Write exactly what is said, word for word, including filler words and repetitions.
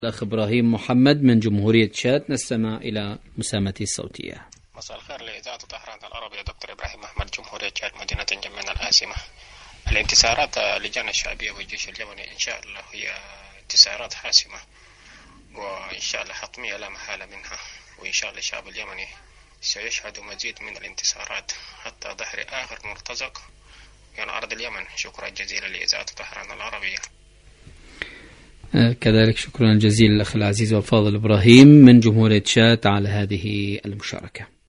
الأخ إبراهيم محمد من جمهورية تشاد، نستمع إلى مسامته الصوتية. مساء الخير لإذاعة طهران العربية، دكتور إبراهيم محمد، جمهورية تشاد، مدينة جمينة العاصمة. الانتصارات اللجان الشعبية والجيش اليمني إن شاء الله هي انتصارات حاسمة، وإن شاء الله حتمية لا محالة منها، وإن شاء الله الشعب اليمني سيشهد مزيد من الانتصارات حتى ظهر آخر مرتزق من أرض اليمن. شكرا جزيلا لإذاعة طهران العربية. كذلك شكرا جزيلا الأخ العزيز والفاضل إبراهيم من جمهورية تشاد على هذه المشاركة.